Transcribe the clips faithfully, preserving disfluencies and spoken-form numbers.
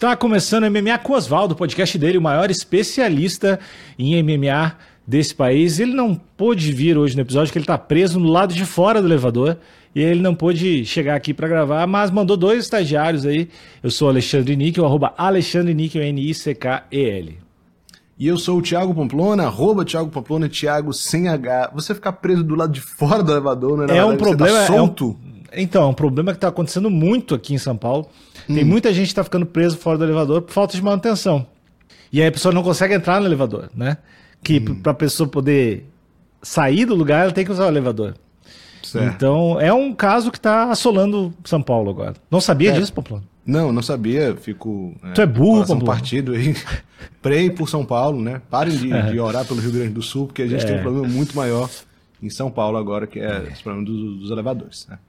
Está começando o M M A com o Oswaldo, o podcast dele, o maior especialista em M M A desse país. Ele não pôde vir hoje no episódio, porque ele está preso no lado de fora do elevador, e ele não pôde chegar aqui para gravar, mas mandou dois estagiários aí. Eu sou o Alexandre Níquel, arroba Alexandre Níquel, N I C K E L. E eu sou o Thiago Pamplona, arroba Thiago Pamplona, Thiago sem H. Você ficar preso do lado de fora do elevador, não é? É um problema, você tá solto? É um, então, é um problema que está acontecendo muito aqui em São Paulo. Tem hum. muita gente que está ficando preso fora do elevador por falta de manutenção. E aí a pessoa não consegue entrar no elevador, né? Que hum. para a pessoa poder sair do lugar, ela tem que usar o elevador. Certo. Então, é um caso que está assolando São Paulo agora. Não sabia é. disso, Pamplona? Não, não sabia. Fico... Tu é, é burro, Pamplona. partido aí. Prei por São Paulo, né? Parem de, é. de orar pelo Rio Grande do Sul, porque a gente é. tem um problema muito maior em São Paulo agora, que é esse problema dos, dos elevadores. Né?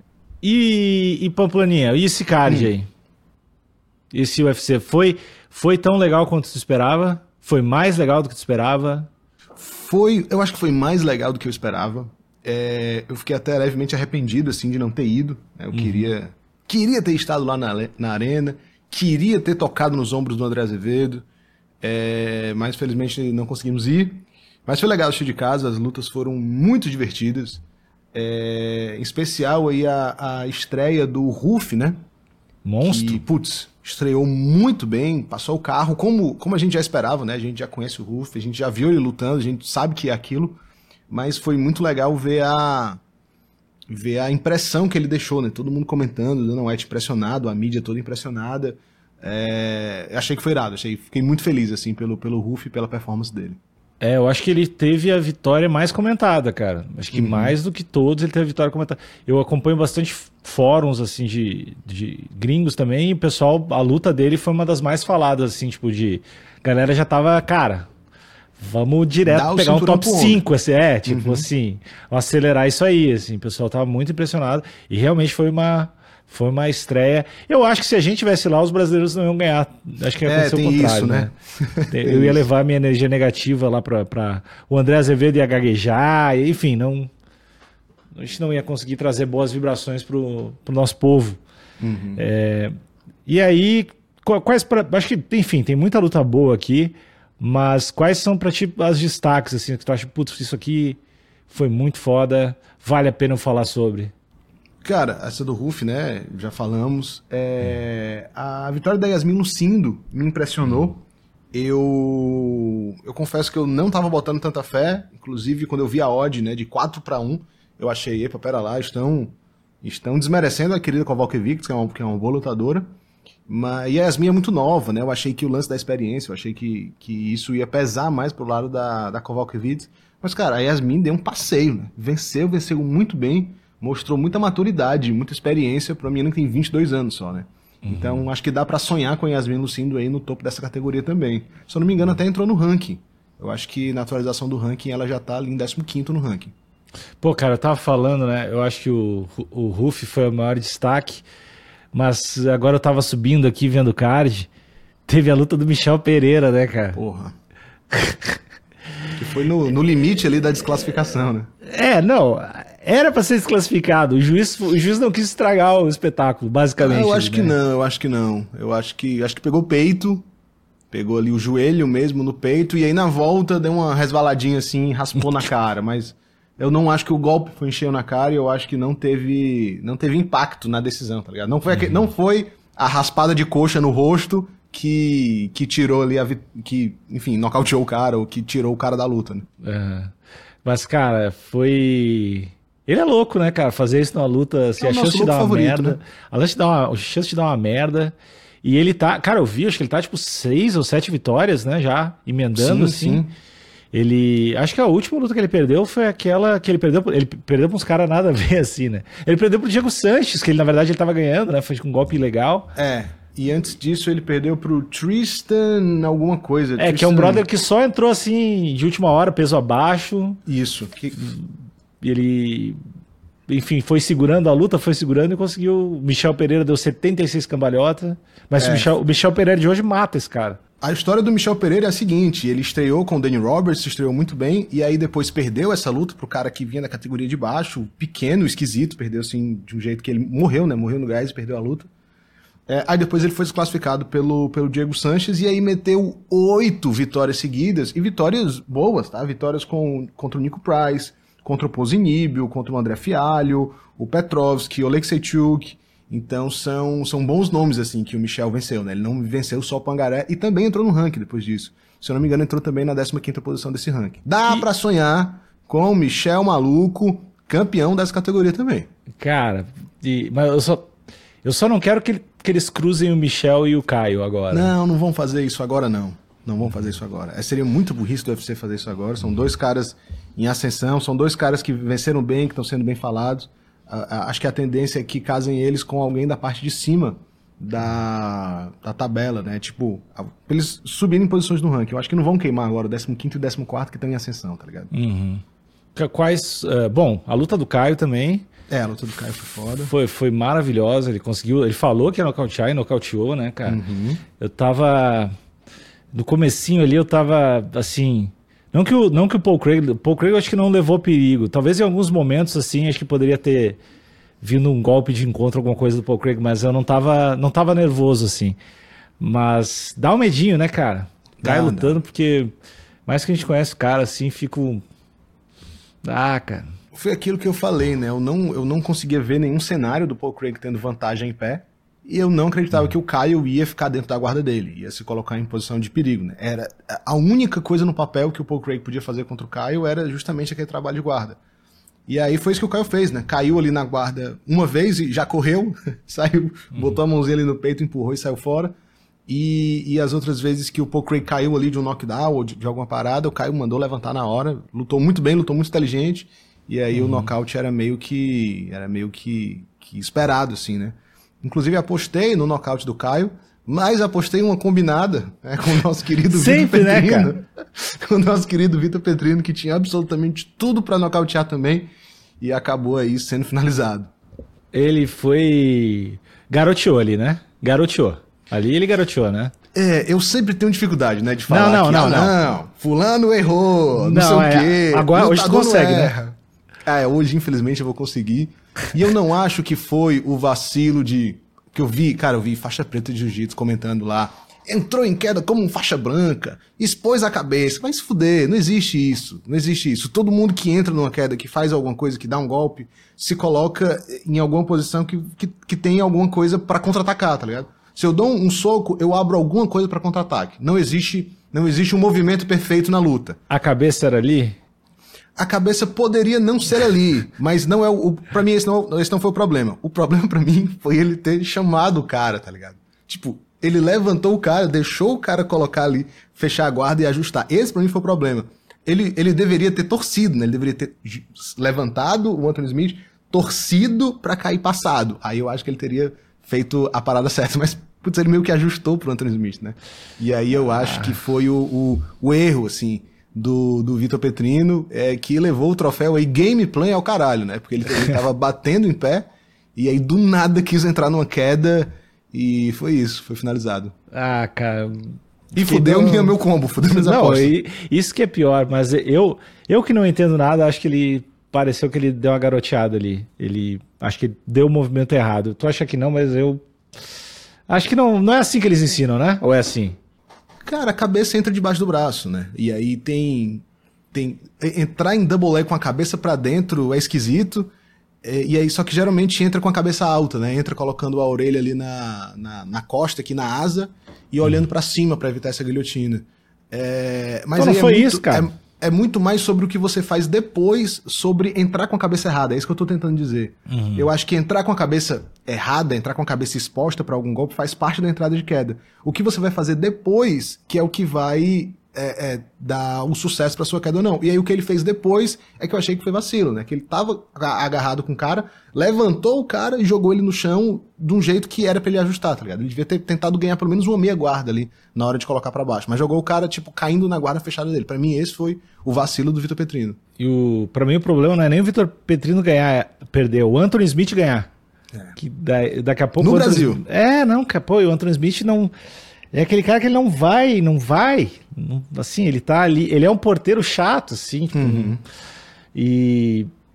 E, e Pamploninha, e esse card hum. aí? Esse U F C foi, foi tão legal quanto tu esperava? Foi mais legal do que tu esperava? Foi, eu acho que foi mais legal do que eu esperava. É, eu fiquei até levemente arrependido assim, de não ter ido. Né? Eu uhum. queria, queria ter estado lá na, na arena, queria ter tocado nos ombros do André Azevedo, é, mas felizmente não conseguimos ir. Mas foi legal assistir de casa, as lutas foram muito divertidas. É, em especial aí a, a estreia do Ruf, né? Monstro. Que, putz, estreou muito bem, passou o carro, como, como a gente já esperava, né? A gente já conhece o Ruf, a gente já viu ele lutando, a gente sabe que é aquilo, mas foi muito legal ver a, ver a impressão que ele deixou, né? Todo mundo comentando, Dana White impressionado, a mídia toda impressionada. É, achei que foi irado, achei, fiquei muito feliz assim, pelo, pelo Ruf e pela performance dele. É, eu acho que ele teve a vitória mais comentada, cara. Acho que uhum. mais do que todos ele teve a vitória comentada. Eu acompanho bastante fóruns, assim, de, de gringos também, e o pessoal, a luta dele foi uma das mais faladas, assim, tipo, de... A galera já tava, cara, vamos direto pegar um top cinco, assim, é, tipo, uhum. assim, acelerar isso aí, assim, o pessoal tava muito impressionado, e realmente foi uma... Foi uma estreia. Eu acho que se a gente tivesse lá, os brasileiros não iam ganhar. Acho que ia acontecer é, o contrário, isso, né? né? Eu ia levar minha energia negativa lá para pra... o André Azevedo ia gaguejar, enfim, não... a gente não ia conseguir trazer boas vibrações pro, pro nosso povo. Uhum. É... E aí, quais pra... acho que, enfim, tem muita luta boa aqui, mas quais são para ti as destaques, assim, que tu acha, putz, isso aqui foi muito foda, vale a pena eu falar sobre? Cara, essa do Ruf, né, já falamos. É, a vitória da Yasmin Lucindo me impressionou. Eu, eu confesso que eu não tava botando tanta fé. Inclusive, quando eu vi a odd, né, de quatro para um, eu achei, epa, pera lá, estão, estão desmerecendo a querida Kowalkiewicz, que é uma, que é uma boa lutadora. Mas, e a Yasmin é muito nova, né? Eu achei que o lance da experiência, eu achei que, que isso ia pesar mais pro lado da, da Kowalkiewicz. Mas, cara, a Yasmin deu um passeio, né? Venceu, venceu muito bem. Mostrou muita maturidade, muita experiência para uma menina que tem vinte e dois anos só, né? Uhum. Então, acho que dá para sonhar com a Yasmin Lucindo aí no topo dessa categoria também. Se eu não me engano, até entrou no ranking. Eu acho que na atualização do ranking ela já tá ali em décimo quinto no ranking. Pô, cara, eu tava falando, né? Eu acho que o, o Ruf foi o maior destaque, mas agora eu tava subindo aqui vendo o card, teve a luta do Michel Pereira, né, cara? Porra. Que foi no, no limite ali da desclassificação, né? É, não, era pra ser desclassificado. O juiz, o juiz não quis estragar o espetáculo, basicamente. Ah, eu acho né? que não, eu acho que não. Eu acho que, acho que pegou o peito, pegou ali o joelho mesmo no peito, e aí na volta deu uma resvaladinha assim, raspou na cara. Mas eu não acho que o golpe foi encheu na cara e eu acho que não teve, não teve impacto na decisão, tá ligado? Não foi, uhum. não foi a raspada de coxa no rosto que, que tirou ali, a, que, enfim, nocauteou o cara, ou que tirou o cara da luta, né? É. Mas, cara, foi... Ele é louco, né, cara? Fazer isso numa luta, assim, é a chance de dar uma favorito, merda. Né? A chance de dar uma, a chance de dar uma merda. E ele tá... Cara, eu vi, acho que ele tá, tipo, seis ou sete vitórias, né, já, emendando, sim, assim. Sim. Ele... Acho que a última luta que ele perdeu foi aquela que ele perdeu... Ele perdeu pra uns caras nada a ver, assim, né? Ele perdeu pro Diego Sanches, que ele, na verdade, ele tava ganhando, né? Foi com um golpe ilegal. É... E antes disso ele perdeu pro Tristan alguma coisa. É, Tristan... que é um brother que só entrou assim de última hora, peso abaixo. Isso. Que... Ele, enfim, foi segurando a luta, foi segurando e conseguiu... O Michel Pereira deu setenta e seis cambalhota. Mas é. o, Michel, o Michel Pereira de hoje mata esse cara. A história do Michel Pereira é a seguinte, ele estreou com o Danny Roberts, estreou muito bem, e aí depois perdeu essa luta pro cara que vinha da categoria de baixo, pequeno, esquisito, perdeu assim de um jeito que ele morreu, né? Morreu no gás e perdeu a luta. É, aí depois ele foi desclassificado pelo, pelo Diego Sanches e aí meteu oito vitórias seguidas, e vitórias boas, tá? Vitórias com, contra o Nico Price, contra o Pozinibio, contra o André Fialho, o Petrovski, o Alexeichuk. Então são, são bons nomes assim que o Michel venceu, né? Ele não venceu só o Pangaré e também entrou no ranking depois disso. Se eu não me engano, entrou também na décima quinta posição desse ranking. Dá e... pra sonhar com o Michel Maluco, campeão dessa categoria também. Cara, e, mas eu só, eu só não quero que ele que eles cruzem o Michel e o Caio agora. Não, não vão fazer isso agora, não. Não vão fazer isso agora. É, seria muito burrice do U F C fazer isso agora. São dois caras em ascensão, são dois caras que venceram bem, que estão sendo bem falados. Uh, acho que a tendência é que casem eles com alguém da parte de cima da, da tabela, né? Tipo, pra eles subirem posições no ranking. Eu acho que não vão queimar agora o décimo quinto e o décimo quarto que estão em ascensão, tá ligado? Uhum. Quais... Uh, bom, a luta do Caio também... É, a luta do Caio foi foda. Foi, foi maravilhosa, ele conseguiu, ele falou que ia nocautear e nocauteou, né, cara? Uhum. Eu tava, no comecinho ali eu tava, assim, não que o, não que o Paul Craig, o Paul Craig eu acho que não levou perigo, talvez em alguns momentos, assim, acho que poderia ter vindo um golpe de encontro, alguma coisa do Paul Craig, mas eu não tava, não tava nervoso, assim. Mas dá um medinho, né, cara? Caio Dá, lutando, dá. Porque mais que a gente conhece o cara, assim, fico... Ah, cara... Foi aquilo que eu falei, né? Eu não, eu não conseguia ver nenhum cenário do Paul Craig tendo vantagem em pé. E eu não acreditava que o Caio ia ficar dentro da guarda dele. Ia se colocar em posição de perigo, né? Era, a única coisa no papel que o Paul Craig podia fazer contra o Caio era justamente aquele trabalho de guarda. E aí foi isso que o Caio fez, né? Caiu ali na guarda uma vez e já correu. Saiu, uhum. botou a mãozinha ali no peito, empurrou e saiu fora. E, e as outras vezes que o Paul Craig caiu ali de um knockdown ou de, de alguma parada, o Caio mandou levantar na hora. Lutou muito bem, lutou muito inteligente. E aí uhum. o nocaute era meio que era meio que, que esperado, assim, né? Inclusive apostei no nocaute do Caio, mas apostei uma combinada, né, com o nosso querido Vitor Petrino. Né, cara? Com o nosso querido Vitor Petrino, que tinha absolutamente tudo pra nocautear também, e acabou aí sendo finalizado. Ele foi... garoteou ali, né? Garoteou. Ali ele garoteou, né? É, eu sempre tenho dificuldade, né, de falar não, não, que, não, ah, não, não, fulano errou, não, não sei é, o quê. Agora, hoje tu consegue, né? É, hoje, infelizmente, eu vou conseguir. E eu não acho que foi o vacilo de... Que eu vi, cara, eu vi faixa preta de jiu-jitsu comentando lá. Entrou em queda como um faixa branca, expôs a cabeça. Vai se fuder, não existe isso. Não existe isso. Todo mundo que entra numa queda, que faz alguma coisa, que dá um golpe, se coloca em alguma posição que, que, que tem alguma coisa pra contra-atacar, tá ligado? Se eu dou um, um soco, eu abro alguma coisa pra contra-ataque. Não existe, não existe um movimento perfeito na luta. A cabeça era ali? A cabeça poderia não ser ali, mas não é o... Pra mim, esse não, esse não foi o problema. O problema pra mim foi ele ter chamado o cara, tá ligado? Tipo, ele levantou o cara, deixou o cara colocar ali, fechar a guarda e ajustar. Esse pra mim foi o problema. Ele, ele deveria ter torcido, né? Ele deveria ter levantado o Anthony Smith, torcido pra cair passado. Aí eu acho que ele teria feito a parada certa, mas... Putz, ele meio que ajustou pro Anthony Smith, né? E aí eu acho que foi o, o, o erro, assim... do, do Vitor Petrino, é, que levou o troféu aí gameplay ao caralho, né? Porque ele, ele tava batendo em pé e aí do nada quis entrar numa queda e foi isso, foi finalizado. Ah, cara... E fudeu não... meu combo, fudeu minhas não, apostas. E, isso que é pior, mas eu, eu que não entendo nada, acho que ele... Pareceu que ele deu uma garoteada ali. Ele... Acho que deu o movimento errado. Tu acha que não, mas eu... Acho que não, não é assim que eles ensinam, né? Ou é assim? Cara, a cabeça entra debaixo do braço, né? E aí tem... tem entrar em double leg com a cabeça pra dentro é esquisito. E aí, só que geralmente entra com a cabeça alta, né? Entra colocando a orelha ali na, na, na costa, aqui na asa, e olhando pra cima pra evitar essa guilhotina. É, mas então não aí foi é muito, isso, cara. É, é muito mais sobre o que você faz depois, sobre entrar com a cabeça errada. É isso que eu tô tentando dizer. Uhum. Eu acho que entrar com a cabeça errada, entrar com a cabeça exposta pra algum golpe, faz parte da entrada de queda. O que você vai fazer depois, que é o que vai... É, é, dar um sucesso pra sua queda ou não. E aí o que ele fez depois é que eu achei que foi vacilo, né? Que ele tava agarrado com o cara, levantou o cara e jogou ele no chão de um jeito que era pra ele ajustar, tá ligado? Ele devia ter tentado ganhar pelo menos uma meia guarda ali na hora de colocar pra baixo. Mas jogou o cara, tipo, caindo na guarda fechada dele. Pra mim, esse foi o vacilo do Vitor Petrino. E o, pra mim o problema não é nem o Vitor Petrino ganhar, perder, o Anthony Smith ganhar. É. Que da, daqui a pouco... No Anthony... Brasil. É, não, que, pô, o Anthony Smith não... É aquele cara que ele não vai, não vai, não, assim, ele tá ali, ele é um porteiro chato, assim, tipo, uhum. e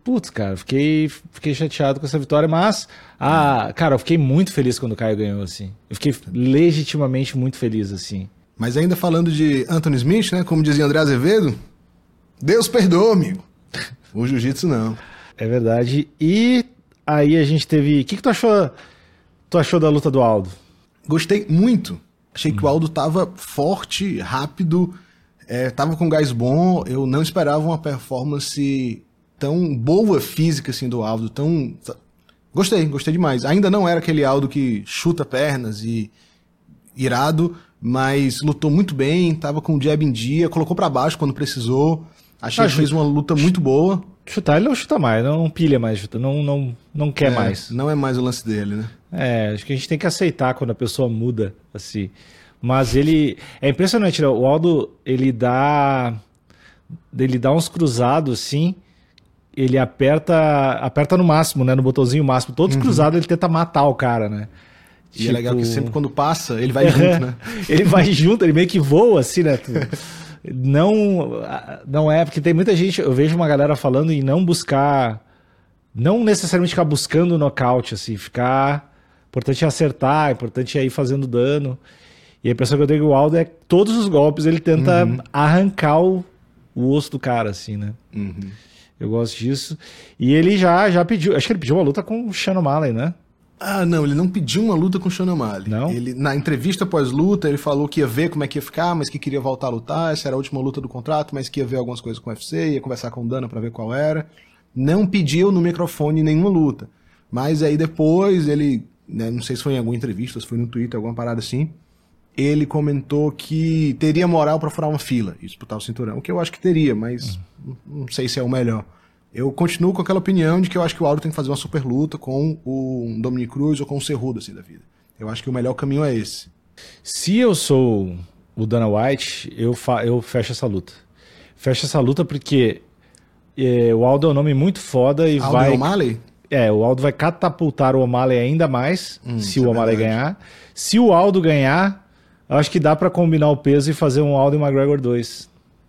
Putz, cara, fiquei, fiquei chateado com essa vitória, mas, ah, cara, eu fiquei muito feliz quando o Caio ganhou, assim. Eu fiquei legitimamente muito feliz, assim. Mas ainda falando de Anthony Smith, né? Como dizia André Azevedo, Deus perdoa, amigo. O jiu-jitsu não. É verdade. E aí a gente teve... O que, que tu achou, tu achou da luta do Aldo? Gostei muito. Achei hum. que o Aldo tava forte, rápido, é, tava com gás bom. Eu não esperava uma performance tão boa física assim do Aldo. Tão... Gostei, gostei demais. Ainda não era aquele Aldo que chuta pernas e irado, mas lutou muito bem, tava com o jab em dia, colocou pra baixo quando precisou. Achei ah, que fez uma luta muito boa. Chutar ele não chuta mais, não pilha mais, chuta, não, não, não quer é, mais. Não é mais o lance dele, né? É, acho que a gente tem que aceitar quando a pessoa muda, assim. Mas ele... É impressionante, né? O Aldo, ele dá... Ele dá uns cruzados, assim... Ele aperta aperta no máximo, né? No botãozinho máximo. Todos uhum. cruzados ele tenta matar o cara, né? E tipo... é legal que sempre quando passa, ele vai junto, né? Ele vai junto, ele meio que voa, assim, né? Não, não é, porque tem muita gente, eu vejo uma galera falando em não buscar, não necessariamente ficar buscando o nocaute, assim, ficar... Importante é acertar, é importante é ir fazendo dano. E a impressão que eu tenho que o Aldo é que todos os golpes ele tenta uhum. arrancar o, o osso do cara, assim, né? Uhum. Eu gosto disso. E ele já, já pediu, acho que ele pediu uma luta com o Sean O'Malley, né? Ah, não, ele não pediu uma luta com o Sean O'Malley. Não? Ele, na entrevista pós-luta, ele falou que ia ver como é que ia ficar, mas que queria voltar a lutar, essa era a última luta do contrato, mas que ia ver algumas coisas com o U F C, ia conversar com o Dana pra ver qual era. Não pediu no microfone nenhuma luta. Mas aí depois ele, né, não sei se foi em alguma entrevista, se foi no Twitter, alguma parada assim, ele comentou que teria moral pra furar uma fila e disputar o cinturão, o que eu acho que teria, mas uhum. não sei se é o melhor. Eu continuo com aquela opinião de que eu acho que o Aldo tem que fazer uma super luta com o Dominick Cruz ou com o Cerrudo, assim, da vida. Eu acho que o melhor caminho é esse. Se eu sou o Dana White, eu, fa eu fecho essa luta. Fecho essa luta porque é, o Aldo é um nome muito foda e Aldo vai... e O'Malley? É, o Aldo vai catapultar o O'Malley ainda mais hum, se o O'Malley é ganhar. Se o Aldo ganhar, eu acho que dá pra combinar o peso e fazer um Aldo e McGregor dois.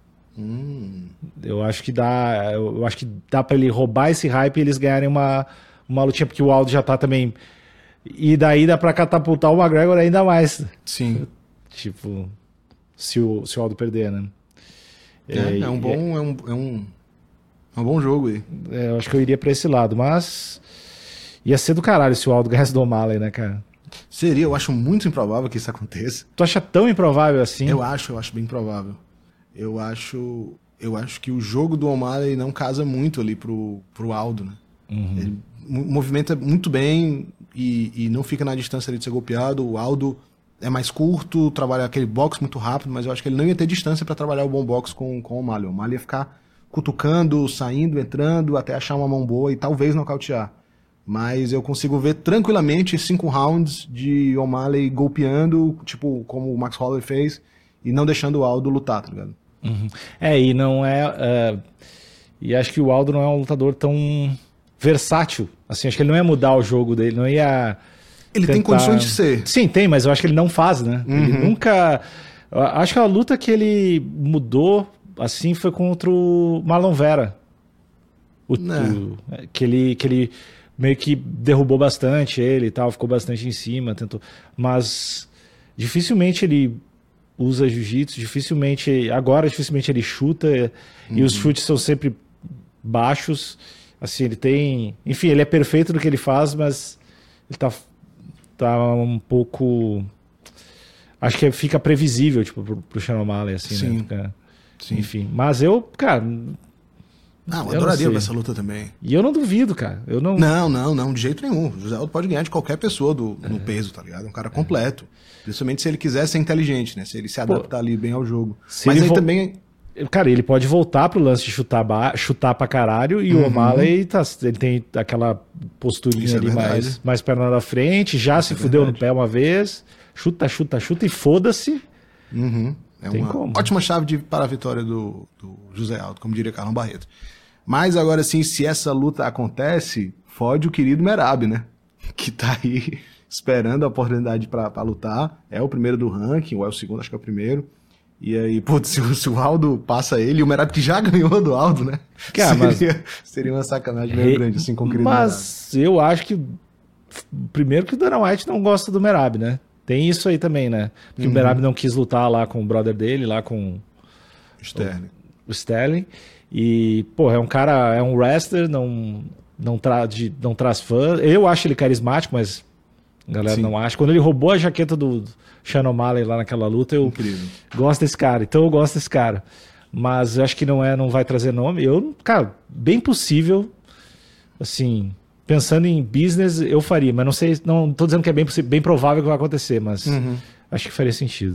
Hum. Eu acho que dá, eu acho que dá para ele roubar esse hype e eles ganharem uma, uma lutinha, porque o Aldo já tá também. E daí dá para catapultar o McGregor ainda mais. Sim. Tipo, se o, se o Aldo perder, né? É, é, é um bom, é, é, um, é, um, é um bom jogo aí. É, eu acho que eu iria para esse lado, mas ia ser do caralho se o Aldo ganhasse do O'Malley, né, cara? Seria, eu acho muito improvável que isso aconteça. Tu acha tão improvável assim? Eu acho, eu acho bem improvável. Eu acho, eu acho que o jogo do O'Malley não casa muito ali pro, pro Aldo, né? Uhum. Ele movimenta muito bem e, e não fica na distância ali de ser golpeado. O Aldo é mais curto, trabalha aquele boxe muito rápido, mas eu acho que ele não ia ter distância para trabalhar o bom boxe com, com o O'Malley. O O'Malley ia ficar cutucando, saindo, entrando, até achar uma mão boa e talvez nocautear. Mas eu consigo ver tranquilamente cinco rounds de O'Malley golpeando, tipo como o Max Holloway fez, e não deixando o Aldo lutar, tá ligado? Uhum. É, e não é... Uh, e acho que o Aldo não é um lutador tão versátil. Assim, acho que ele não ia mudar o jogo dele, não ia... Ele tentar... tem condições de ser. Sim, tem, mas eu acho que ele não faz, né? Uhum. Ele nunca... Acho que a luta que ele mudou, assim, foi contra o Marlon Vera. O, o, que, ele, que ele meio que derrubou bastante ele e tal, ficou bastante em cima, tentou... Mas dificilmente ele... usa jiu-jitsu, dificilmente, agora dificilmente ele chuta, uhum. e os chutes são sempre baixos, assim, ele tem, enfim, ele é perfeito no que ele faz, mas ele tá, tá um pouco, acho que fica previsível, tipo, pro, pro Sean O'Malley, assim, Sim. né, fica, Sim. Enfim, mas eu, cara... Não, eu adoraria ver essa luta também. E eu não duvido, cara. Eu não... não, não, não, de jeito nenhum. O José Aldo pode ganhar de qualquer pessoa do, no é. peso, tá ligado? É um cara completo. Principalmente se ele quiser ser inteligente, né? Se ele se adaptar Pô, ali bem ao jogo. Mas aí vo... também... Cara, ele pode voltar pro lance de chutar, ba... chutar pra caralho e uhum. o O'Malley tá... ele tem aquela posturinha é ali mais, mais perna na frente, já Isso se é fudeu verdade. no pé uma vez, chuta, chuta, chuta e foda-se. Uhum. É tem uma como. ótima chave de, para a vitória do, do José Aldo, como diria Carlão Barreto. Mas agora sim, se essa luta acontece, fode o querido Merab, né? Que tá aí esperando a oportunidade para lutar. É o primeiro do ranking, ou é o segundo, acho que é o primeiro. E aí, putz, se, o- se o Aldo passa ele, e o Merab que já ganhou do Aldo, né? Cara, se o Aldo passa ele, e o Merab que já ganhou do Aldo, né? Cara, mas- seria, seria uma sacanagem meio Re- grande, assim, com o querido Merab. Mas eu acho que. Primeiro que o Dana White não gosta do Merab, né? Tem isso aí também, né? Porque Uhum. o Merab não quis lutar lá com o brother dele, lá com Sterling. o Sterling. E, pô, é um cara, é um wrestler, não, não, tra de, não traz fã. Eu acho ele carismático, mas a galera Sim. não acha. Quando ele roubou a jaqueta do Sean O'Malley lá naquela luta, eu Incrível. gosto desse cara. Então eu gosto desse cara. Mas eu acho que não é, não vai trazer nome. Eu, cara, bem possível, assim, pensando em business, eu faria, mas não sei, não tô dizendo que é bem, possi- bem provável que vai acontecer, mas Uhum. acho que faria sentido.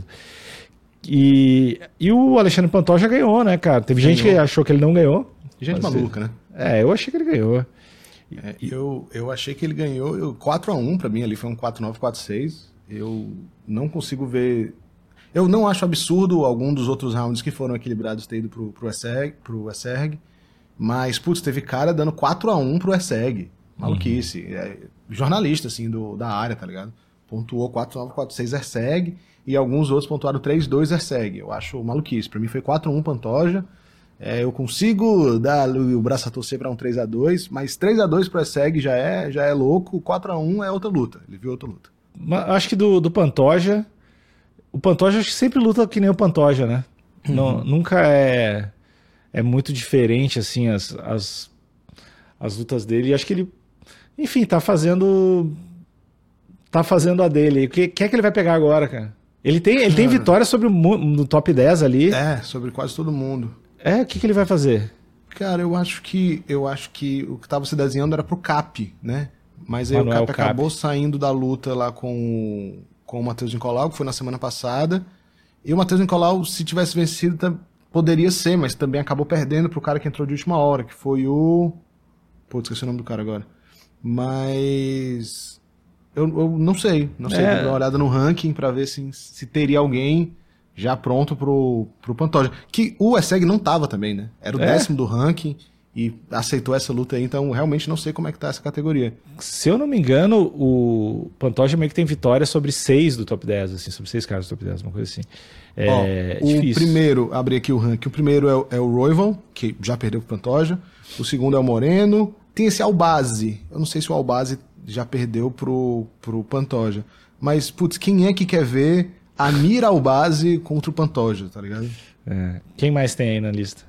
E, e o Alexandre Pantoja já ganhou, né, cara? Teve gente que Ganhou. achou que ele não ganhou. Gente Mas, maluca, né? É, eu achei que ele ganhou. É, eu, eu achei que ele ganhou eu, quatro a um pra mim ali, foi um quatro nove, quatro seis. Eu não consigo ver. Eu não acho absurdo algum dos outros rounds que foram equilibrados ter ido pro, pro Eseg, pro Eseg, mas, putz, teve cara dando quatro a um pro Eseg. Maluquice. É, jornalista, assim, do, da área, tá ligado? Pontuou quatro nove, quatro seis Eseg e alguns outros pontuaram três dois Eseg. Eu acho maluquice. Pra mim foi quatro a um Pantoja. É, eu consigo dar o braço a torcer para um três a dois, mas três a dois pro Eseg já é, já é louco, quatro a um é outra luta. Ele viu outra luta. Mas acho que do, do Pantoja, o Pantoja acho que sempre luta que nem o Pantoja, né? Não, nunca é, é muito diferente, assim, as, as, as lutas dele. E acho que ele, enfim, tá fazendo tá fazendo a dele. O que, que é que ele vai pegar agora, cara? Ele tem, ele tem Cara. vitória sobre o mu- no top dez ali. É, sobre quase todo mundo. É, o que, que ele vai fazer? Cara, eu acho que eu acho que o que tava se desenhando era pro Cap, né? Mas aí Manuel o Cap Cap. acabou saindo da luta lá com, com o Matheus Nicolau, que foi na semana passada. E o Matheus Nicolau, se tivesse vencido, tam- poderia ser, mas também acabou perdendo pro cara que entrou de última hora, que foi o. Pô, esqueci o nome do cara agora. Mas. Eu, eu não sei, não sei. É. Vou dar uma olhada no ranking pra ver se, se teria alguém já pronto pro, pro Pantoja. Que o Eseg não tava também, né? Era o É. décimo do ranking e aceitou essa luta aí, então realmente não sei como é que tá essa categoria. Se eu não me engano, o Pantoja meio que tem vitória sobre seis do top dez, assim, sobre seis caras do top dez, uma coisa assim. É Ó, o difícil. primeiro, abri aqui o ranking, o primeiro é, o- é o Royval, que já perdeu pro Pantoja. O segundo é o Moreno. Tem esse Albazi. Eu não sei se o Albazi já perdeu pro, pro Pantoja. Mas, putz, quem é que quer ver Amir Albazi contra o Pantoja, tá ligado? É. Quem mais tem aí na lista?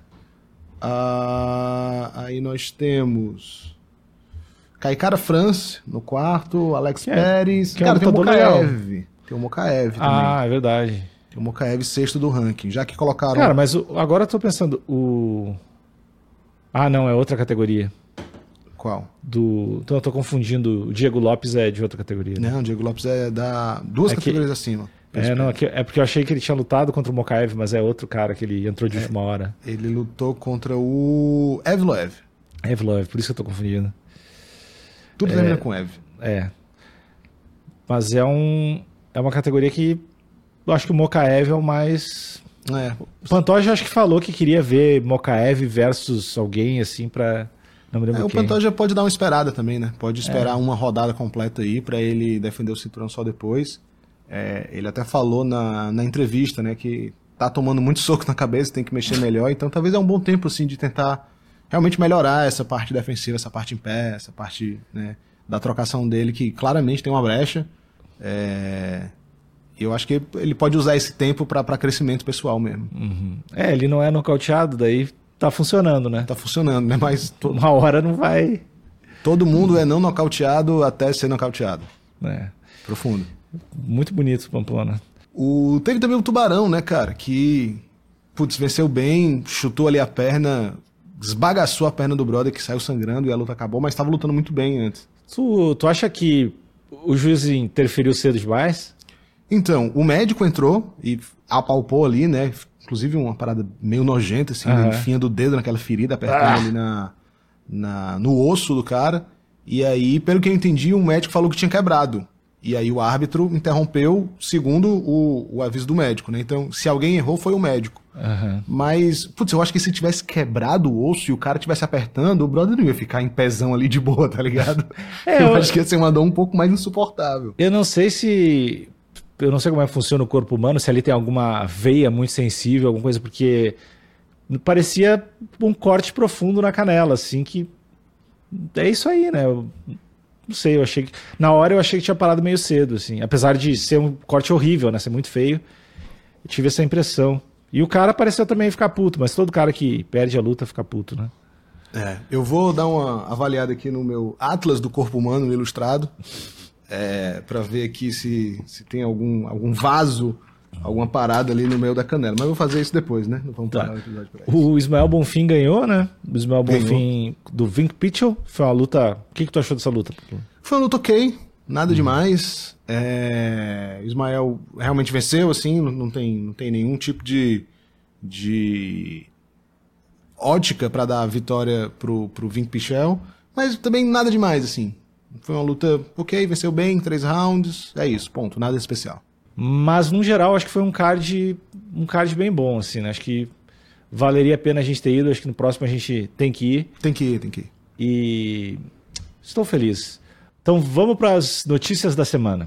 Ah, aí nós temos Kaikara France no quarto, Alex Que é- Pérez. que é um Cara, tem o lutador legal. Mokaev. Tem o Mokaev também. Ah, é verdade. Tem o Mokaev sexto do ranking. Já que colocaram. Cara, mas o- agora eu tô pensando, o... Ah, não, é outra categoria. Qual? Do... Então eu tô confundindo, o Diego Lopes é de outra categoria. né? Não, o Diego Lopes é da. Duas É que- categorias acima. É, não, é, que- é porque eu achei que ele tinha lutado contra o Mokaev, mas é outro cara que ele entrou de É. última hora. Ele lutou contra o Evloev. Evloev, por isso que eu tô confundindo. Tudo termina com Ev. É. Mas é um... É uma categoria que eu acho que o Mokaev é o mais... É. O Pantoja acho que falou que queria ver Mokaev versus alguém, assim, pra... Não me lembro É, o quem. Pantoja pode dar uma esperada também, né? Pode esperar uma rodada completa aí pra ele defender o cinturão só depois. É, ele até falou na, na entrevista, né, que tá tomando muito soco na cabeça, tem que mexer melhor. Então talvez é um bom tempo, assim, de tentar realmente melhorar essa parte defensiva, essa parte em pé, essa parte, né, da trocação dele, que claramente tem uma brecha. É, e eu acho que ele pode usar esse tempo pra pra crescimento pessoal mesmo. Uhum. É, ele não é nocauteado, daí tá funcionando, né? Tá funcionando, né? Mas to- Uma hora não vai... todo mundo é não nocauteado até ser nocauteado. É. Profundo. Muito bonito, Pamplona. O... Teve também o Tubarão, né, cara? Que, putz, venceu bem, chutou ali a perna, esbagaçou a perna do brother que saiu sangrando e a luta acabou, mas tava lutando muito bem antes. Tu, tu acha que o juiz interferiu cedo demais? Então, o médico entrou e apalpou ali, né? Inclusive uma parada meio nojenta, assim, Aham. né? Enfiando o dedo naquela ferida, apertando Ah. ali na, na, no osso do cara. E aí, pelo que eu entendi, o médico falou que tinha quebrado. E aí o árbitro interrompeu segundo o, o aviso do médico, né? Então, se alguém errou, foi o médico. Aham. Mas, putz, eu acho que se tivesse quebrado o osso e o cara tivesse apertando, o brother não ia ficar em pezão ali de boa, tá ligado? É, eu, eu- acho que ia ser uma dor um pouco mais insuportável. Eu não sei se... eu não sei como é que funciona o corpo humano, se ali tem alguma veia muito sensível, alguma coisa, porque parecia um corte profundo na canela, assim, que é isso aí, né? Eu, não sei, eu achei que... Na hora eu achei que tinha parado meio cedo, assim, apesar de ser um corte horrível, né? Ser muito feio, eu tive essa impressão. E o cara pareceu também ficar puto, mas todo cara que perde a luta fica puto, né? É, eu vou dar uma avaliada aqui no meu Atlas do Corpo Humano no Ilustrado, é, para ver aqui se, se tem algum, algum vaso, alguma parada ali no meio da canela. Mas eu vou fazer isso depois, né? Não vamos parar tá. o episódio pra isso. O Ismael Bonfim ganhou, né? O Ismael Ganhou. Bonfim do Vink Pichel. Foi uma luta... O que, que tu achou dessa luta? Foi uma luta ok, nada hum. demais. É, Ismael realmente venceu, assim, não, não, tem, não tem nenhum tipo de... de... ótica para dar a vitória pro, pro Vink Pichel, mas também nada demais, assim. Foi uma luta ok, venceu bem, três rounds, é isso, ponto, nada especial. Mas, no geral, acho que foi um card, um card bem bom, assim, né? Acho que valeria a pena a gente ter ido, acho que no próximo a gente tem que ir. Tem que ir, tem que ir. E estou feliz. Então vamos para as notícias da semana.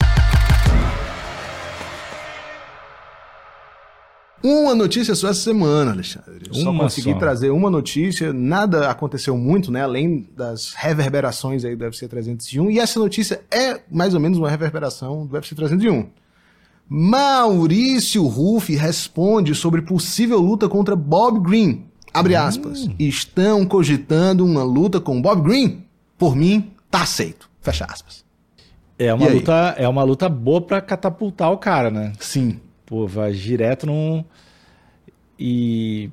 Uma notícia só essa semana, Alexandre. Eu só uma consegui só. trazer uma notícia, nada aconteceu muito, né? Além das reverberações aí do U F C trezentos e um. E essa notícia é mais ou menos uma reverberação do U F C trezentos e um. Maurício Ruff responde sobre possível luta contra Bob Green. Abre aspas. Hum. Estão cogitando uma luta com Bob Green? Por mim, tá aceito. Fecha aspas. É uma, luta, é uma luta boa pra catapultar o cara, né? Sim. Pô, vai direto num... E...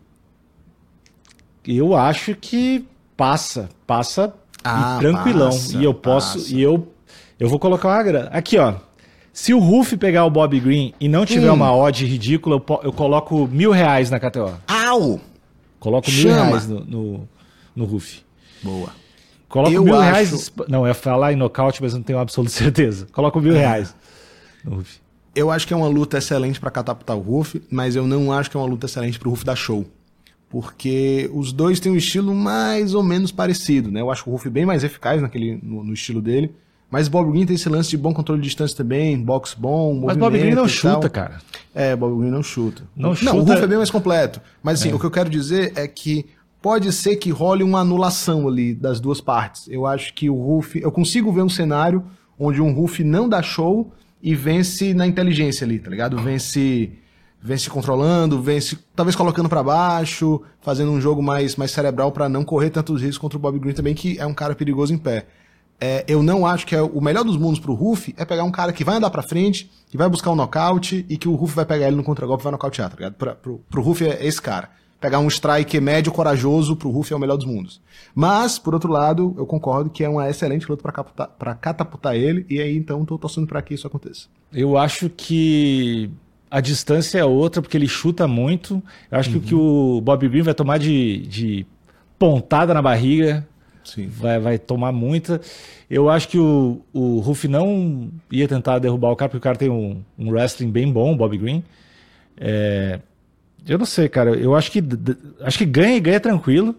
Eu acho que passa. Passa ah, e tranquilão. Passa, e eu posso... passa. E eu, eu vou colocar uma grana. Aqui, ó. Se o Ruff pegar o Bob Green e não tiver hum. uma odd ridícula, eu, eu coloco mil reais na K T O. Au! Coloco Chama. mil reais no, no, no Ruff. Boa. Coloco eu mil acho... reais... Não, eu ia falar em nocaute, mas não tenho absoluta certeza. Coloco mil é. reais no Ruff. Eu acho que é uma luta excelente para catapultar o Ruff, mas eu não acho que é uma luta excelente para o Ruff dar show. Porque os dois têm um estilo mais ou menos parecido, né? Eu acho o Ruff bem mais eficaz naquele, no, no estilo dele. Mas Bob Green tem esse lance de bom controle de distância também, boxe bom, mas Bob Green não chuta, cara. É, Bob Green não chuta. Não, não chuta... o Ruff é bem mais completo. Mas assim, é. o que eu quero dizer é que pode ser que role uma anulação ali das duas partes. Eu acho que o Ruff... Eu consigo ver um cenário onde um Ruff não dá show e vence na inteligência ali, tá ligado? Vence, vence controlando, vence talvez colocando pra baixo, fazendo um jogo mais, mais cerebral pra não correr tantos riscos contra o Bob Green também, que é um cara perigoso em pé. É, eu não acho que é o melhor dos mundos pro Ruff é pegar um cara que vai andar pra frente, que vai buscar um nocaute e que o Ruff vai pegar ele no contragolpe e vai nocautear, tá ligado? Pra, pro, pro Ruff é esse cara. Pegar um strike médio, corajoso, pro Ruff é o melhor dos mundos. Mas, por outro lado, eu concordo que é uma excelente luta pra, captar, pra catapultar ele, e aí então tô torcendo pra que isso aconteça. Eu acho que a distância é outra, porque ele chuta muito. Eu acho uhum. que o que o Bob Green vai tomar de, de pontada na barriga, Sim. Vai, vai tomar muita. Eu acho que o, o Ruff não ia tentar derrubar o cara, porque o cara tem um, um wrestling bem bom, o Bob Green. É... Eu não sei, cara. Eu acho que acho que ganha e ganha tranquilo.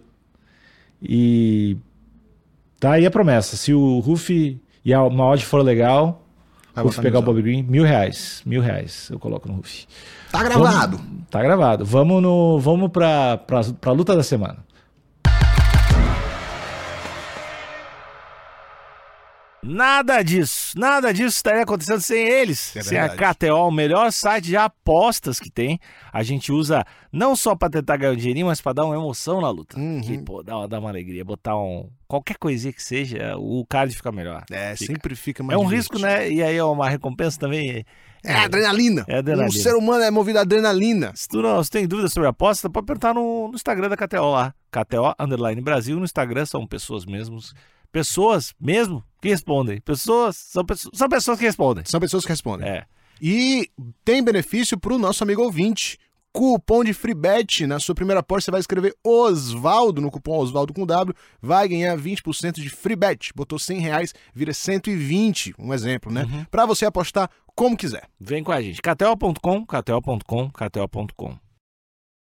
E tá aí a promessa. Se o Ruff e a uma odd for legal, o Ruff pegar o Bob Green, mil reais. Mil reais eu coloco no Ruff. Tá gravado. Vamos, tá gravado. Vamos, no, vamos pra, pra, pra luta da semana. Nada disso, nada disso estaria acontecendo sem eles, é sem a K T O, o melhor site de apostas que tem. A gente usa não só para tentar ganhar um dinheirinho, mas para dar uma emoção na luta. Uhum. Que, pô, dá, dá uma alegria, botar um... Qualquer coisinha que seja, o card fica melhor. É, fica. sempre fica mais É um divertido. risco, né? E aí é uma recompensa também. É, é adrenalina. É adrenalina. O ser humano é movido a adrenalina. Se tu não se tem dúvida sobre aposta, pode perguntar no, no Instagram da K T O lá. K T O Underline Brasil. No Instagram são pessoas mesmos. Pessoas mesmo que respondem. Pessoas são, pessoas são pessoas que respondem. São pessoas que respondem. É. E tem benefício para o nosso amigo ouvinte. Cupom de FreeBet. Na sua primeira aposta você vai escrever Osvaldo no cupom Osvaldo com W. Vai ganhar vinte por cento de FreeBet. Botou cem reais, vira cento e vinte. Um exemplo, né? Uhum. Para você apostar como quiser. Vem com a gente. K T O ponto com, K T O ponto com, K T O ponto com.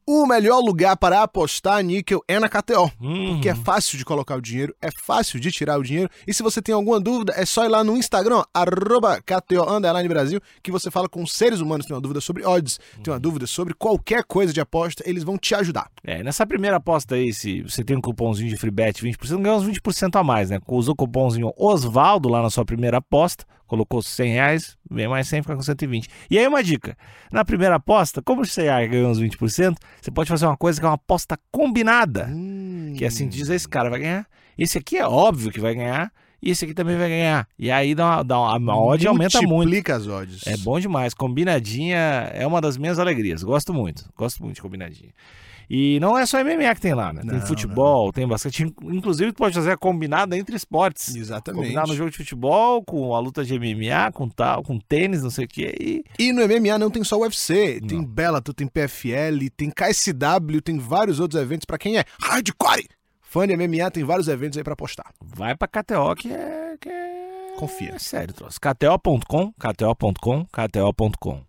O melhor lugar para apostar, Níquel, é na K T O. Uhum. Porque é fácil de colocar o dinheiro, é fácil de tirar o dinheiro. E se você tem alguma dúvida, é só ir lá no Instagram, arroba K T O Underline Brasil, que você fala com seres humanos, tem uma dúvida sobre odds, uhum. tem uma dúvida sobre qualquer coisa de aposta, eles vão te ajudar. É, nessa primeira aposta aí, se você tem um cupomzinho de FreeBet vinte por cento, ganha uns vinte por cento a mais, né? Usou o cupomzinho Osvaldo lá na sua primeira aposta, colocou cem reais, vem mais cem, fica com cento e vinte. E aí uma dica, na primeira aposta, como você ganhou uns vinte por cento, você pode fazer uma coisa que é uma aposta combinada, hum. que é assim, diz esse cara vai ganhar, esse aqui é óbvio que vai ganhar, e esse aqui também vai ganhar. E aí dá uma, dá uma, a odd aumenta muito. Multiplica as odds. É bom demais, combinadinha é uma das minhas alegrias, gosto muito, gosto muito de combinadinha. E não é só M M A que tem lá, né? Tem não, futebol, não. tem basquete. Inclusive, tu pode fazer a combinada entre esportes. Exatamente. Combinar no jogo de futebol, com a luta de M M A, com tal, com tênis, não sei o quê. E, e no M M A não tem só o U F C. Não. Tem Bellator, tem P F L, tem K S W, tem vários outros eventos pra quem é hardcore. Fã de M M A, tem vários eventos aí pra apostar. Vai pra K T O que é... Que é... Confia. É sério, troço. K T O ponto com, K T O ponto com, K T O ponto com.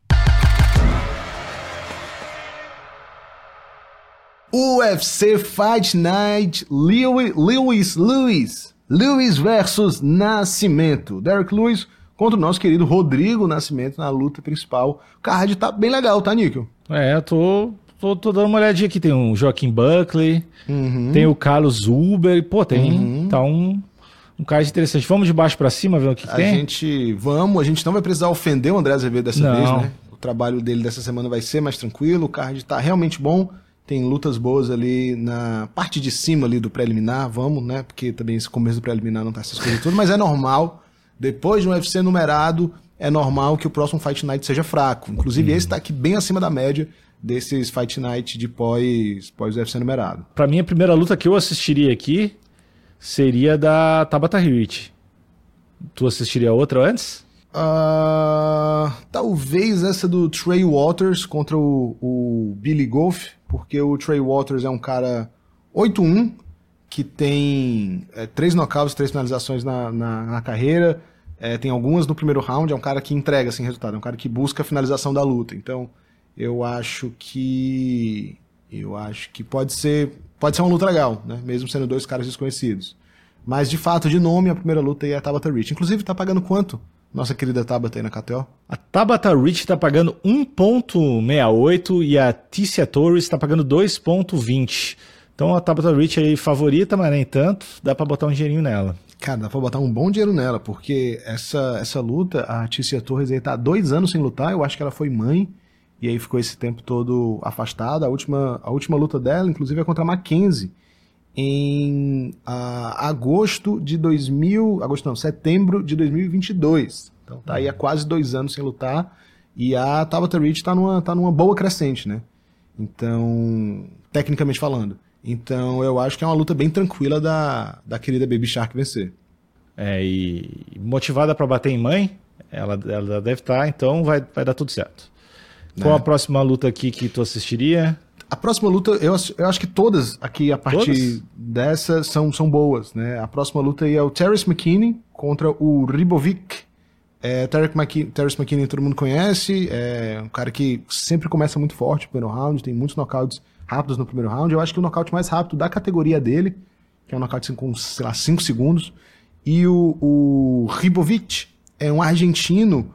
U F C Fight Night, Lewis, Lewis, Lewis, Lewis versus Nascimento. Derrick Lewis contra o nosso querido Rodrigo Nascimento na luta principal. O card tá bem legal, tá, Níquel? É, eu tô, tô, tô dando uma olhadinha aqui. Tem o Joaquim Buckley, uhum. tem o Carlos Uber, pô, tem uhum. tá um, um card interessante. Vamos de baixo pra cima ver o que, que a tem? A gente, vamos, a gente não vai precisar ofender o André Azevedo dessa não. vez, né? O trabalho dele dessa semana vai ser mais tranquilo, o card tá realmente bom. Tem lutas boas ali na parte de cima ali do preliminar, vamos, né? Porque também esse começo do preliminar não tá essas coisas todas, mas é normal. Depois de um U F C numerado, é normal que o próximo Fight Night seja fraco. Inclusive, uhum. esse tá aqui bem acima da média desses Fight Night de pós, pós U F C numerado. Pra mim, a primeira luta que eu assistiria aqui seria da Tabata Hewitt. Tu assistiria outra antes? Uh, talvez essa do Trey Waters contra o, o Billy Golf, porque o Trey Waters é um cara oito um, que tem é, três knockouts, três finalizações na, na, na carreira, é, tem algumas no primeiro round, é um cara que entrega assim, resultado, é um cara que busca a finalização da luta. Então, eu acho que eu acho que pode ser, pode ser uma luta legal, né? Mesmo sendo dois caras desconhecidos. Mas, de fato, de nome, a primeira luta aí é a Tabata Rich. Inclusive, tá pagando quanto? Nossa querida Tabata aí na K T O. A Tabata Rich tá pagando um ponto sessenta e oito e a Tícia Torres tá pagando dois ponto vinte. Então a Tabata Rich aí favorita, mas nem tanto. Dá pra botar um dinheirinho nela. Cara, dá pra botar um bom dinheiro nela, porque essa, essa luta, a Tícia Torres aí tá há dois anos sem lutar. Eu acho que ela foi mãe e aí ficou esse tempo todo afastada. A última, a última luta dela, inclusive, é contra a Mackenzie. Em uh, agosto de dois mil, agosto não, setembro de dois mil e vinte e dois. Então tá aí há quase dois anos sem lutar e a Tabata Rich tá numa, tá numa boa crescente, né? Então, tecnicamente falando. Então eu acho que é uma luta bem tranquila da, da querida Baby Shark vencer. É, e motivada pra bater em mãe, ela, ela deve estar, então vai, vai dar tudo certo. Qual é. a próxima luta aqui que tu assistiria? A próxima luta, eu, eu acho que todas aqui, a partir todas? dessa, são, são boas, né? A próxima luta aí é o Terrence McKinney contra o Ribovic. É, Terrence McKinney, Terrence McKinney todo mundo conhece, é um cara que sempre começa muito forte no primeiro round, tem muitos knockouts rápidos no primeiro round. Eu acho que o nocaute mais rápido da categoria dele, que é um nocaute com, sei lá, cinco segundos. E o, o Ribovic é um argentino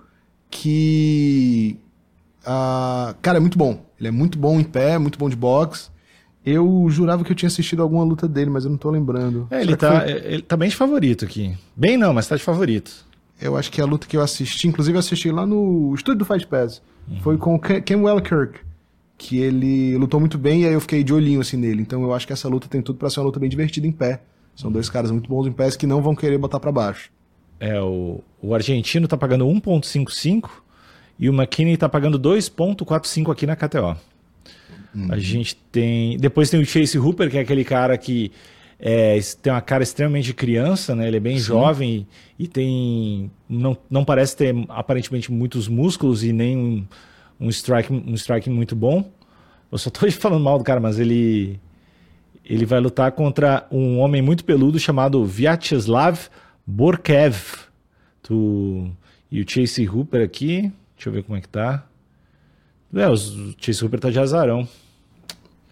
que... Uh, cara, é muito bom. Ele é muito bom em pé, muito bom de boxe. Eu jurava que eu tinha assistido alguma luta dele, mas eu não tô lembrando. É, ele, tá, foi... ele tá bem de favorito aqui. Bem não, mas tá de favorito. Eu acho que a luta que eu assisti, inclusive eu assisti lá no estúdio do Fight Pass, uhum. foi com o Ken Wellkirk, que ele lutou muito bem e aí eu fiquei de olhinho assim nele. Então eu acho que essa luta tem tudo pra ser uma luta bem divertida em pé. São dois caras muito bons em pés que não vão querer botar pra baixo. É, o, o argentino tá pagando um ponto cinquenta e cinco e o McKinney tá pagando dois ponto quarenta e cinco aqui na K T O. Uhum. A gente tem... Depois tem o Chase Hooper, que é aquele cara que é, tem uma cara extremamente de criança, né? Ele é bem Sim. jovem e, e tem... Não, não parece ter aparentemente muitos músculos e nem um, um, strike, um strike muito bom. Eu só tô falando mal do cara, mas ele... Ele vai lutar contra um homem muito peludo chamado Vyacheslav Borkev. Tu... E o Chase Hooper aqui... Deixa eu ver como é que tá. É, o Chase Hooper tá de azarão.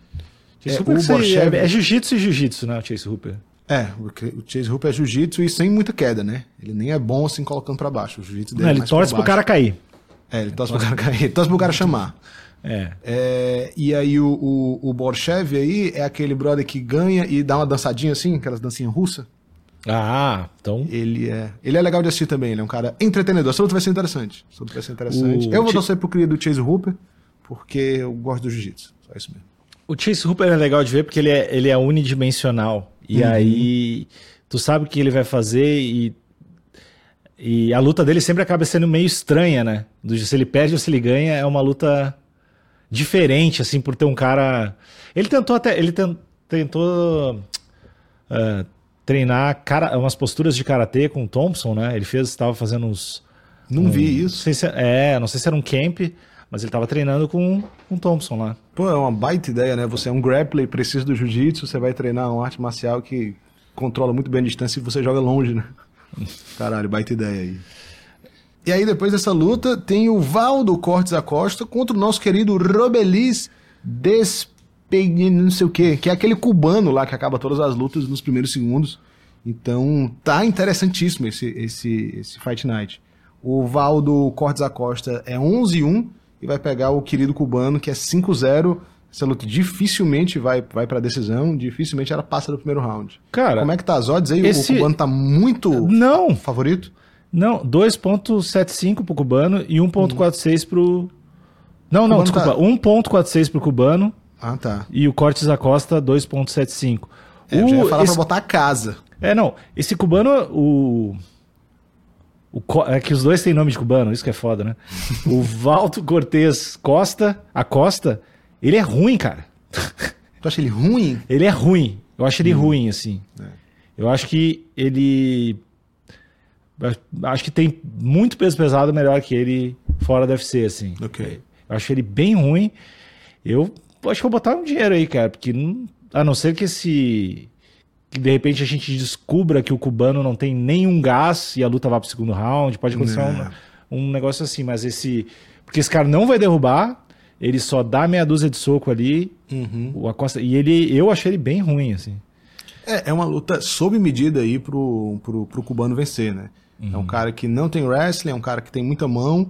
Chase É, Hooper o que você- Borshchev- é, é jiu-jitsu e jiu-jitsu, né? O Chase Hooper. É, porque o Chase Hooper é jiu-jitsu e sem muita queda, né? Ele nem é bom assim colocando pra baixo. O jiu-jitsu dele Não, é ele mais torce por pro baixo. cara cair. É, ele torce pro cara cair. Ele torce pro cara chamar. É. É, e aí o, o, o Borshchev aí é aquele brother que ganha e dá uma dançadinha assim, aquelas dancinhas russas. Ah, então... Ele é, ele é legal de assistir também, ele é um cara entretenedor. Essa luta vai ser interessante. Essa luta vai ser interessante. O Eu vou Chi- torcer pro querido Chase Hooper, porque eu gosto do jiu-jitsu. Só isso mesmo. O Chase Hooper é legal de ver porque ele é, ele é unidimensional. E Uhum. aí, tu sabe o que ele vai fazer e, e a luta dele sempre acaba sendo meio estranha, né? Do, se ele perde ou se ele ganha, é uma luta diferente, assim, por ter um cara... Ele tentou até... Ele ten- tentou ah, treinar cara, umas posturas de karatê com o Thompson, né? Ele fez, estava fazendo uns... Não um- vi Não isso. sei se, é, não sei se era um camp, mas ele estava treinando com, com o Thompson lá. Pô, é uma baita ideia, né? Você é um grappler, precisa do jiu-jitsu, você vai treinar uma arte marcial que controla muito bem a distância e você joga longe, né? Caralho, baita ideia aí. E aí, depois dessa luta, tem o Valdo Cortes Acosta contra o nosso querido Robelis Despegni, não sei o quê, que é aquele cubano lá que acaba todas as lutas nos primeiros segundos. Então, tá interessantíssimo esse, esse, esse Fight Night. O Valdo Cortes Acosta é onze a um e vai pegar o querido cubano, que é cinco a zero. Essa luta dificilmente vai, vai pra decisão, dificilmente ela passa do primeiro round. Cara, como é que tá as odds aí? esse- O cubano tá muito Não, favorito? não, dois ponto setenta e cinco pro cubano e um ponto quarenta e seis pro... Não, não, Cubano desculpa, tá- um ponto quarenta e seis pro cubano Ah, tá. e o Cortes Acosta dois ponto setenta e cinco. É, eu já ia O- falar esse- pra botar a casa. É, não, esse cubano, o... o Co- é que os dois têm nome de cubano, isso que é foda, né? O Valdo Cortez Costa, Acosta, ele é ruim, cara. Tu acha ele ruim? Ele é ruim. Eu acho ele ruim, assim. É. Eu acho que ele... Acho que tem muito peso pesado melhor que ele fora do U F C, assim. Ok. Eu acho ele bem ruim. Eu acho que vou botar um dinheiro aí, cara, porque não- a não ser que esse... que de repente a gente descubra que o cubano não tem nenhum gás e a luta vá pro segundo round, pode acontecer É. um, um negócio assim, mas esse... Porque esse cara não vai derrubar, ele só dá meia dúzia de soco ali, Uhum. o Acosta... E ele, eu achei ele bem ruim, assim. É, é uma luta sob medida aí pro, pro, pro cubano vencer, né? É um cara que não tem wrestling, é um cara que tem muita mão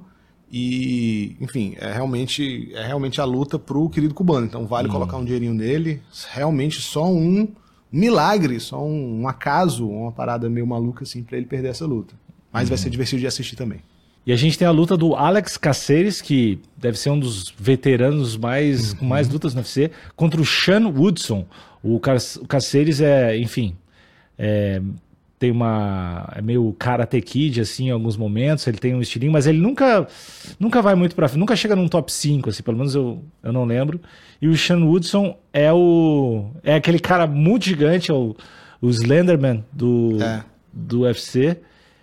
e, enfim, é realmente, é realmente a luta pro querido cubano. Então vale colocar um dinheirinho nele. Realmente só um milagre, só um, um acaso, uma parada meio maluca assim pra ele perder essa luta. Mas vai ser divertido de assistir também. E a gente tem a luta do Alex Caceres, que deve ser um dos veteranos mais, com mais lutas no U F C, contra o Sean Woodson. O, Ca- o Caceres é, enfim, é, tem uma... é meio Karate Kid, assim, em alguns momentos, ele tem um estilinho, mas ele nunca, nunca vai muito pra frente, nunca chega num top cinco, assim, pelo menos eu, eu não lembro. E o Sean Woodson é o... é aquele cara muito gigante, é o, o Slenderman do, É. do U F C.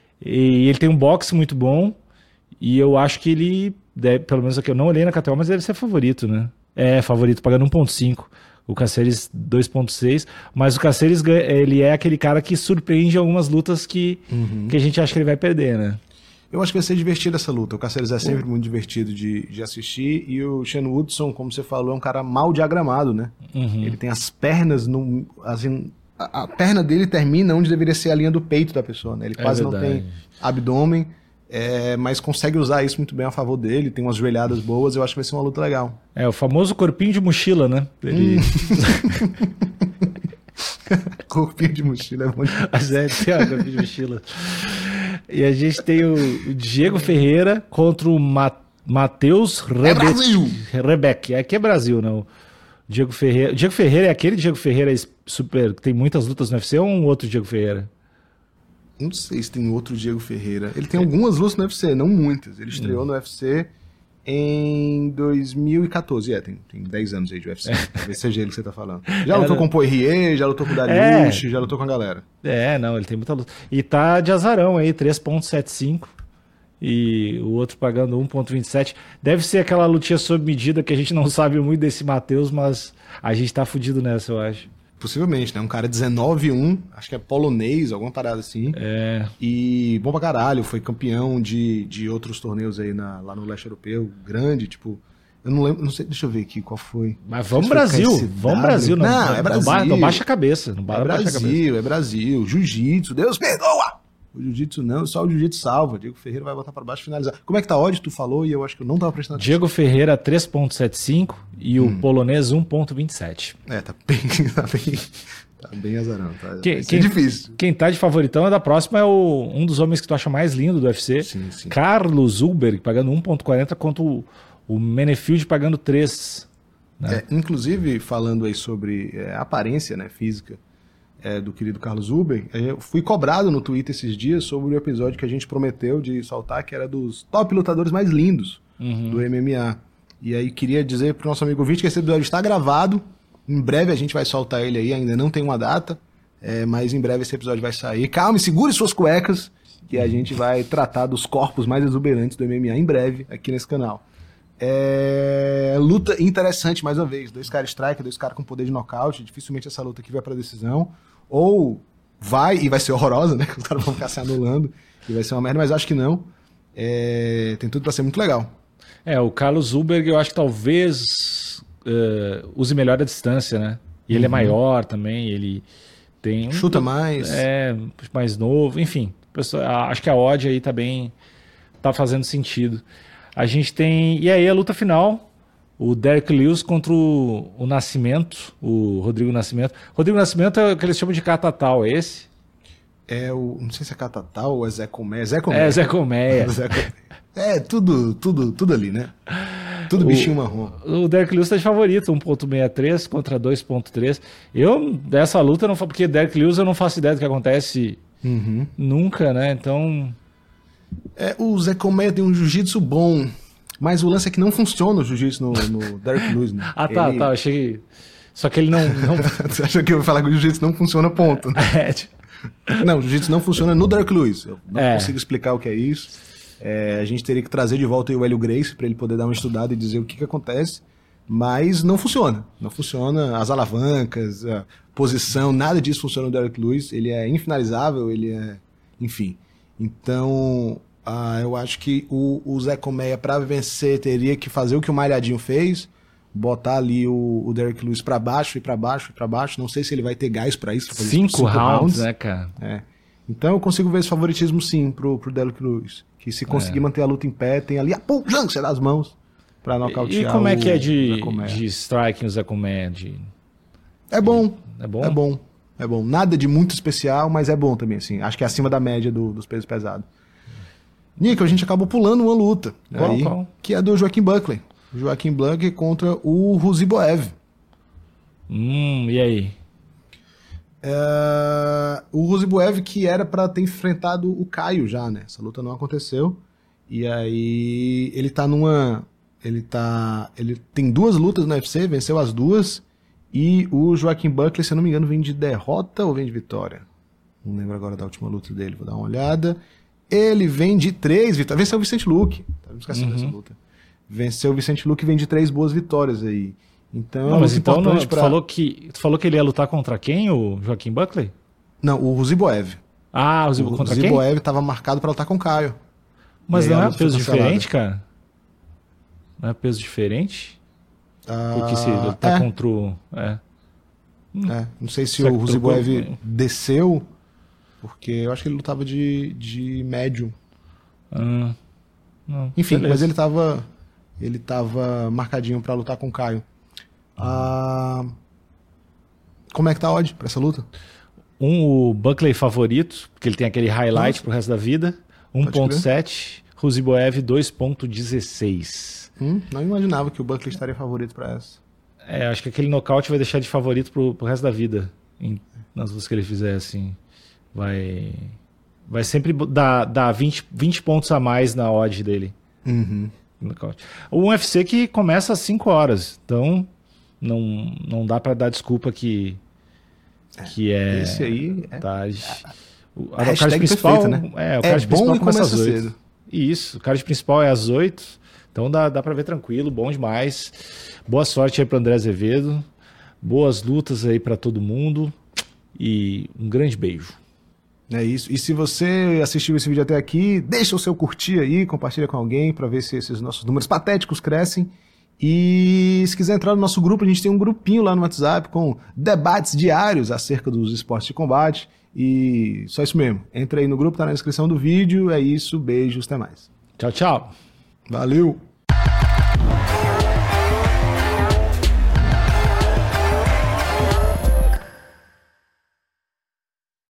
E ele tem um boxe muito bom. E eu acho que ele, deve, pelo menos aqui eu não olhei na K T O, mas deve ser favorito, né? É, favorito, pagando um ponto cinco. O Caceres dois ponto seis. Mas o Caceres, ganha- ele é aquele cara que surpreende algumas lutas que, que a gente acha que ele vai perder, né? Eu acho que vai ser divertido essa luta. O Caceres é sempre muito divertido de, de assistir. E o Sean Woodson, como você falou, é um cara mal diagramado, né? Ele tem as pernas no. Assim, a, a perna dele termina onde deveria ser a linha do peito da pessoa, né? Ele É quase não verdade. tem abdômen, é, mas consegue usar isso muito bem a favor dele. Tem umas joelhadas boas. Eu acho que vai ser uma luta legal. É, o famoso corpinho de mochila, né? Ele... Corpinho de mochila é bom demais. Mas é, tem a corpinho de mochila. E a gente tem o, o Diego Ferreira contra o Ma Matheus É Brasil! Rebeck. Aqui é Brasil, não. Diego Ferreira. Diego Ferreira é aquele Diego Ferreira super que tem muitas lutas no U F C ou um outro Diego Ferreira? Não sei se tem outro Diego Ferreira. Ele tem algumas lutas no U F C, não muitas. Ele estreou no U F C em dois mil e quatorze. É, tem, tem dez anos aí de U F C. Talvez seja ele que você tá falando. Já lutou Era- com o Poirier, já lutou com o Dariush, já lutou com a galera. É, não, ele tem muita luta. E tá de azarão aí, três ponto setenta e cinco. E o outro pagando um ponto vinte e sete. Deve ser aquela lutinha sob medida que a gente não sabe muito desse Matheus, mas a gente tá fudido nessa, eu acho. Possivelmente, né? Um cara dezenove a um, acho que é polonês, alguma parada assim. É. E bom pra caralho, foi campeão de, de outros torneios aí na- lá no leste europeu, grande, tipo... Eu não lembro, não sei, deixa eu ver aqui qual foi. Mas vamos Brasil, vamos Brasil. Não, não, é Brasil. Não, não baixa a cabeça. Não é baixa Brasil, a cabeça. é Brasil. Jiu-jitsu, Deus perdoa! O jiu-jitsu não, só o jiu-jitsu salva. Diego Ferreira vai botar pra baixo e finalizar. Como é que tá a odd? Tu falou e eu acho que eu não tava prestando atenção. Diego Ferreira três ponto setenta e cinco e hum. o polonês um ponto vinte e sete. É, tá bem, tá bem, tá bem azarão. Tá, quem, quem, difícil. Quem tá de favoritão é da próxima, é o, um dos homens que tu acha mais lindo do U F C. Sim, sim. Carlos Zuber, pagando um ponto quarenta contra o, o Menefield pagando três. Né? É, inclusive, falando aí sobre é, aparência, né, física, É, do querido Carlos Zuber, eu fui cobrado no Twitter esses dias sobre o episódio que a gente prometeu de soltar, que era dos top lutadores mais lindos uhum. do M M A. E aí queria dizer pro nosso amigo ouvinte que esse episódio está gravado, em breve a gente vai soltar ele aí, ainda não tem uma data, é, mas em breve esse episódio vai sair. Calma, segure suas cuecas, que a gente vai tratar dos corpos mais exuberantes do M M A em breve aqui nesse canal. É... Luta interessante mais uma vez, dois caras striker, dois caras com poder de nocaute, dificilmente essa luta aqui vai pra decisão. Ou vai, e vai ser horrorosa, né? Os caras vão ficar se anulando, e vai ser uma merda, mas acho que não. É, tem tudo pra ser muito legal. É, o Carlos Zuber, eu acho que talvez uh, use melhor a distância, né? E ele uhum. é maior também, ele tem... Um, chuta mais. É, mais novo, enfim. Pessoa, acho que a odd aí tá bem... tá fazendo sentido. A gente tem... E aí a luta final... O Derek Lewis contra o, o Nascimento, o Rodrigo Nascimento. Rodrigo Nascimento é o que eles chamam de Catatal, é esse? É o... Não sei se é Catatal ou é Zé Colmeia. Zé Colmeia. É, Zé Colmeia. É, tudo, tudo, tudo ali, né? Tudo bichinho o, marrom. O Derek Lewis tá de favorito, um ponto sessenta e três contra dois ponto três. Eu, dessa luta, não porque Derek Lewis eu não faço ideia do que acontece uhum. nunca, né? Então... É, o Zé Colmeia tem um jiu-jitsu bom... Mas o lance é que não funciona o jiu-jitsu no, no Derek Lewis, né? Ah, tá, ele... tá, achei... Só que ele não... não... Você achou que eu ia falar que o jiu-jitsu não funciona, ponto, né? É, tipo... Não, o jiu-jitsu não funciona no Derek Lewis. Eu não é. consigo explicar o que é isso. É, a gente teria que trazer de volta o Hélio Gracie para ele poder dar uma estudada e dizer o que, que acontece. Mas não funciona. Não funciona. As alavancas, a posição, nada disso funciona no Derek Lewis. Ele é infinalizável, ele é... Enfim. Então... Ah, eu acho que o, o Zé Colmeia, para vencer, teria que fazer o que o Malhadinho fez, botar ali o, o Derek Lewis para baixo e para baixo e para baixo. Não sei se ele vai ter gás para isso. Fazer cinco, cinco rounds, rounds, né, cara? É. Então eu consigo ver esse favoritismo sim pro, pro Derek Lewis. Que se conseguir é. manter a luta em pé, tem ali a pujança das mãos para nocautear. E como é que é de, de striking o Zé Colmeia? De... É bom. É bom? É bom. É bom. Nada de muito especial, mas é bom também, assim. Acho que é acima da média do, dos pesos pesados. Nico, a gente acabou pulando uma luta. Qual, aí, qual? Que é do Joaquim Buckley. Joaquim Buckley contra o Ruziboev. Hum, e aí? É, o Ruziboev que era para ter enfrentado o Caio já, né? Essa luta não aconteceu. E aí ele tá numa... Ele tá... Ele tem duas lutas no U F C, venceu as duas. E o Joaquim Buckley, se eu não me engano, vem de derrota ou vem de vitória? Não lembro agora da última luta dele, vou dar uma olhada. Ele vem de três vitórias. Venceu o Vicente Luque. Tá me esquecendo uhum. dessa luta. Venceu o Vicente Luque e vem de três boas vitórias aí. Então, não, mas então não, tu, pra... falou que, tu falou que ele ia lutar contra quem, o Joaquim Buckley? Não, o Ruziboev. Ah, o Ruziboev contra quem? O Ruziboev estava marcado para lutar com o Caio. Mas não é peso diferente, cara? Não é peso diferente? Ah, Porque se ele tá é. contra o... É. é. Não sei se Será o Ruziboev trocou... desceu... Porque eu acho que ele lutava de, de médium. Ah, não, Enfim, beleza. mas ele tava, ele tava marcadinho pra lutar com o Caio. Ah, como é que tá a odd pra essa luta? Um, o Buckley favorito, porque ele tem aquele highlight Nossa. pro resto da vida. um ponto sete. Ruziboev dois ponto dezesseis. Hum, não imaginava que o Buckley estaria favorito pra essa. É, acho que aquele nocaute vai deixar de favorito pro, pro resto da vida. Em, nas lutas que ele fizer, assim. Vai, vai sempre dar, dar vinte, vinte pontos a mais na odd dele. Uhum. O U F C que começa às cinco horas. Então, não, não dá para dar desculpa que, que é... Esse aí... É, tarde. O, a, a card principal, perfeita, né? É, o card é principal bom começa às oito. Cedo. Isso, o card principal é às oito. Então, dá, dá para ver tranquilo, bom demais. Boa sorte aí pro André Azevedo. Boas lutas aí para todo mundo. E um grande beijo. É isso. E se você assistiu esse vídeo até aqui, deixa o seu curtir aí, compartilha com alguém para ver se esses nossos números patéticos crescem. E se quiser entrar no nosso grupo, a gente tem um grupinho lá no WhatsApp com debates diários acerca dos esportes de combate. E só isso mesmo. Entra aí no grupo, tá na descrição do vídeo. É isso, beijos, até mais. Tchau, tchau. Valeu!